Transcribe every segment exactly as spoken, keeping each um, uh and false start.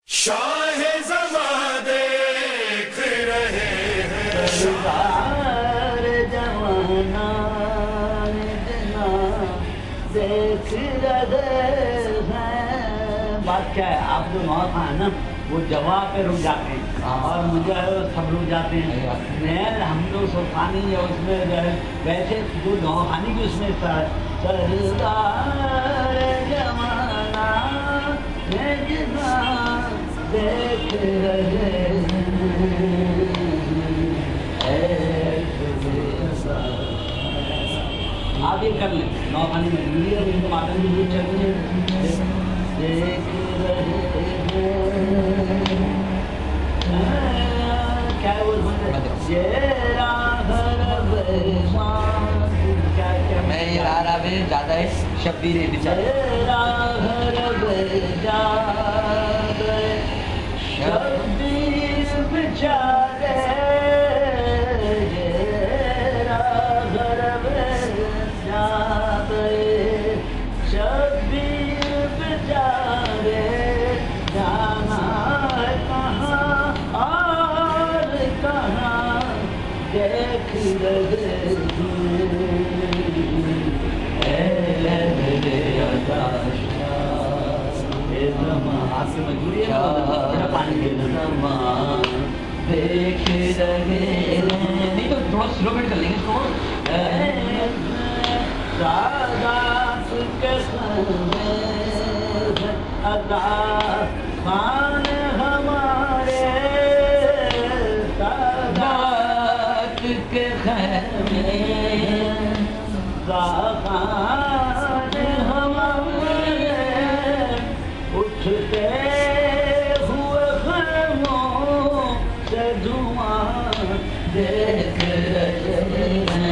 شاہ زماں دیکھ رہے ہیں، سردار جوانا دیکھ رہے ہیں. بات کیا ہے، آپ جو نواب خان ہے نا وہ جواب پہ رک جاتے ہیں اور مجھے سب رک جاتے ہیں. میں ہم جو سلطانی ہے اس میں جو ہے ویسے جو نواب خانی کی اس میں سردار جوانا دیکھ رہے آپ یہ کر لیں نواب خانی میں میڈیا میں ان کو ماتم کی ضرورت چل رہی ہے. دیکھ رہے کیا میں یہ آ رہا ہے زیادہ ہے شبیر بیچارے شبیر بیچارے شبیر بیچارے جانا کہاں اور کہاں دیکھ رہے آپ کی مجبوری ہے پانی دینا. دیکھ رہے نہیں تو تھوڑا سلو بیٹ کر لیں گے اس کو. سادات کے ادا خان ہمارے سادات کے خیمے خان ہمارے اٹھتے ہوئے خیموں سے دھواں دیکھ رہے ہیں.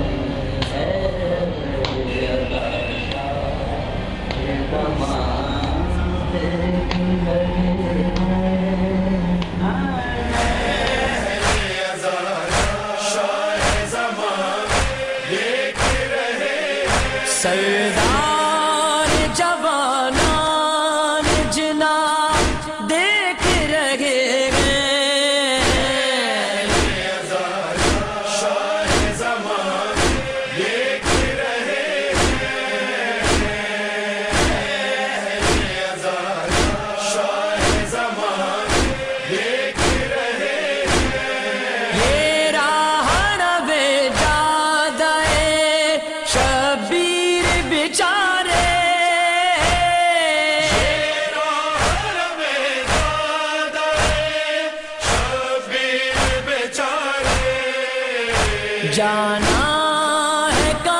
سردار جوانان جنا دیکھ رہے ہیں. شاہ زمان دیکھ رہے ہیں، شاہ زمان دیکھ رہے ہیں. یہ راہن بیجادہ شبیر بیچارے شبیر بیچارے جانا ہے